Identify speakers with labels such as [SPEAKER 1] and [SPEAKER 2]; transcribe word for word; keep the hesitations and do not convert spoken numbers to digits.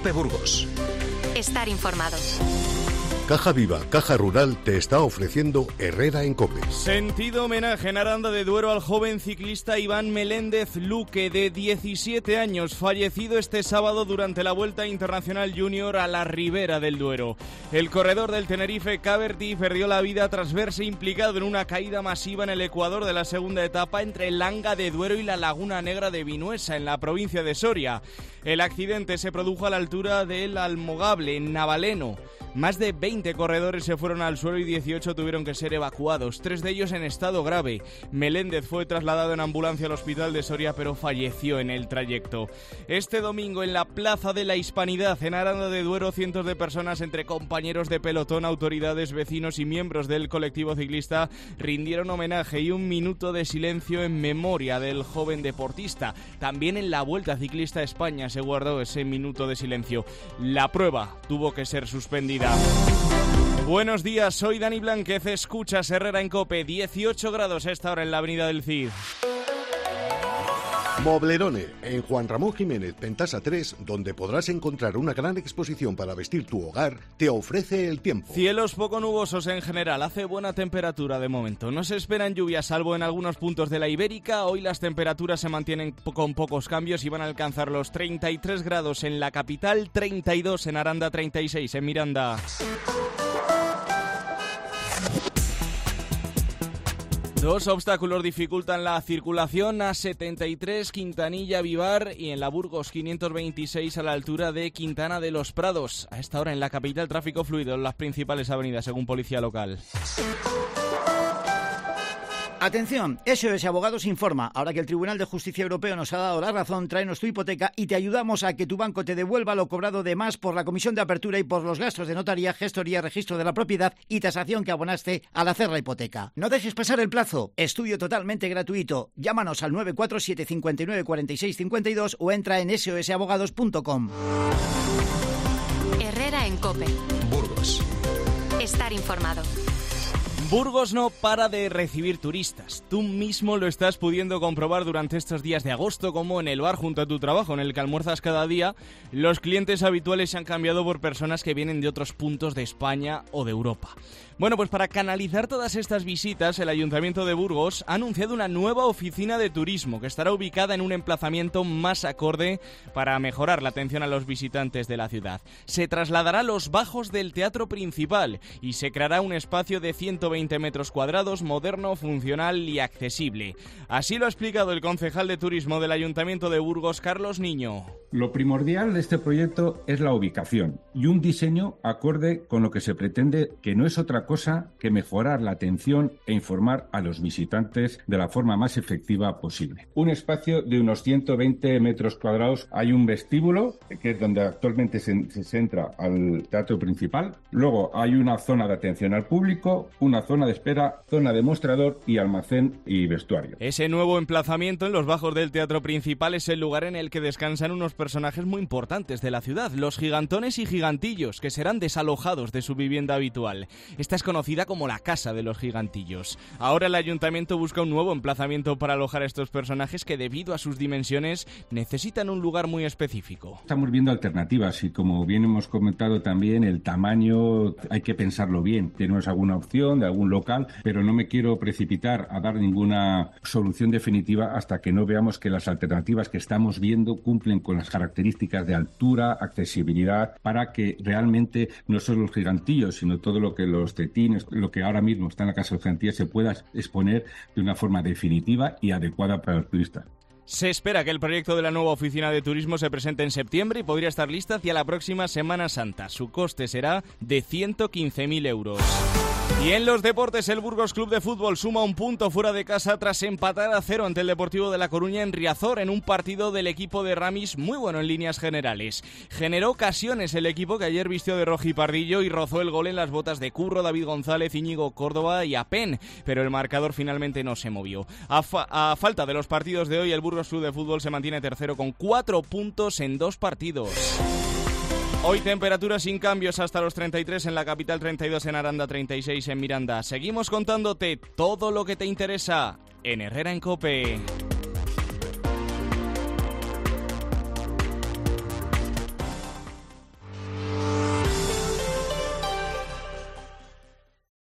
[SPEAKER 1] COPE Burgos.
[SPEAKER 2] Estar informado.
[SPEAKER 3] Caja Viva, Caja Rural te está ofreciendo Herrera en COPE.
[SPEAKER 4] Sentido homenaje en Aranda de Duero al joven ciclista Iván Meléndez Luque, de diecisiete años, fallecido este sábado durante la Vuelta Internacional Junior a la Ribera del Duero. El corredor del Tenerife Caverty perdió la vida tras verse implicado en una caída masiva en el ecuador de la segunda etapa entre Langa de Duero y la Laguna Negra de Vinuesa, en la provincia de Soria. El accidente se produjo a la altura del Almogable, en Navaleno. Más de veinte corredores se fueron al suelo y dieciocho tuvieron que ser evacuados, tres de ellos en estado grave. Meléndez fue trasladado en ambulancia al hospital de Soria, pero falleció en el trayecto. Este domingo, en la Plaza de la Hispanidad, en Aranda de Duero, cientos de personas, entre compañeros de pelotón, autoridades, vecinos y miembros del colectivo ciclista, rindieron homenaje y un minuto de silencio en memoria del joven deportista. También en la Vuelta Ciclista a España se guardó ese minuto de silencio. La prueba tuvo que ser suspendida. Buenos días, soy Dani Blanquez, escuchas Herrera en COPE. Dieciocho grados a esta hora en la avenida del Cid.
[SPEAKER 3] Moblerone, en Juan Ramón Jiménez, Pentasa tres, donde podrás encontrar una gran exposición para vestir tu hogar, te ofrece el tiempo.
[SPEAKER 4] Cielos poco nubosos en general, hace buena temperatura de momento. No se esperan lluvias, salvo en algunos puntos de la Ibérica. Hoy las temperaturas se mantienen con pocos cambios y van a alcanzar los treinta y tres grados en la capital, treinta y dos en Aranda, treinta y seis en Miranda. Dos obstáculos dificultan la circulación: A setenta y tres Quintanilla-Vivar y en la Burgos quinientos veintiséis a la altura de Quintana de los Prados. A esta hora en la capital, tráfico fluido en las principales avenidas, según policía local.
[SPEAKER 5] Atención, S O S Abogados informa. Ahora que el Tribunal de Justicia Europeo nos ha dado la razón, tráenos tu hipoteca y te ayudamos a que tu banco te devuelva lo cobrado de más por la comisión de apertura y por los gastos de notaría, gestoría, registro de la propiedad y tasación que abonaste al hacer la hipoteca. No dejes pasar el plazo. Estudio totalmente gratuito. Llámanos al nueve cuatro siete cinco nueve cuatro seis cinco dos o entra en ese o ese abogados punto com.
[SPEAKER 2] Herrera en COPE.
[SPEAKER 1] Burgos.
[SPEAKER 2] Estar informado.
[SPEAKER 4] Burgos no para de recibir turistas. Tú mismo lo estás pudiendo comprobar durante estos días de agosto, como en el bar junto a tu trabajo, en el que almuerzas cada día. Los clientes habituales se han cambiado por personas que vienen de otros puntos de España o de Europa. Bueno, pues para canalizar todas estas visitas, el Ayuntamiento de Burgos ha anunciado una nueva oficina de turismo que estará ubicada en un emplazamiento más acorde para mejorar la atención a los visitantes de la ciudad. Se trasladará a los bajos del Teatro Principal y se creará un espacio de ciento veinte metros cuadrados, moderno, funcional y accesible. Así lo ha explicado el concejal de turismo del Ayuntamiento de Burgos, Carlos Niño.
[SPEAKER 6] Lo primordial de este proyecto es la ubicación y un diseño acorde con lo que se pretende, que no es otra cosa que mejorar la atención e informar a los visitantes de la forma más efectiva posible. Un espacio de unos ciento veinte metros cuadrados. Hay un vestíbulo, que es donde actualmente se, se entra al Teatro Principal. Luego hay una zona de atención al público, una zona de espera, zona de mostrador y almacén y vestuario.
[SPEAKER 4] Ese nuevo emplazamiento en los bajos del Teatro Principal es el lugar en el que descansan unos personajes muy importantes de la ciudad, los gigantones y gigantillos, que serán desalojados de su vivienda habitual. Esta es conocida como la Casa de los Gigantillos. Ahora el Ayuntamiento busca un nuevo emplazamiento para alojar a estos personajes que, debido a sus dimensiones, necesitan un lugar muy específico.
[SPEAKER 6] Estamos viendo alternativas y, como bien hemos comentado también, el tamaño hay que pensarlo bien. Tenemos alguna opción de algún local, pero no me quiero precipitar a dar ninguna solución definitiva hasta que no veamos que las alternativas que estamos viendo cumplen con las características de altura, accesibilidad, para que realmente no solo los gigantillos, sino todo lo que los tetines, lo que ahora mismo está en la Casa de los Gigantillos, se pueda exponer de una forma definitiva y adecuada para los turistas.
[SPEAKER 4] Se espera que el proyecto de la nueva oficina de turismo se presente en septiembre y podría estar lista hacia la próxima Semana Santa. Su coste será de ciento quince mil euros. Y en los deportes, el Burgos Club de Fútbol suma un punto fuera de casa tras empatar a cero ante el Deportivo de La Coruña en Riazor, en un partido del equipo de Ramis muy bueno en líneas generales. Generó ocasiones el equipo, que ayer vistió de rojipardillo y rozó el gol en las botas de Curro, David González, Íñigo Córdoba y Apen, pero el marcador finalmente no se movió. A, fa- a falta de los partidos de hoy, el Burgos Club de Fútbol se mantiene tercero con cuatro puntos en dos partidos. Hoy temperaturas sin cambios hasta los treinta y tres en la capital, treinta y dos en Aranda, treinta y seis en Miranda. Seguimos contándote todo lo que te interesa en Herrera en COPE.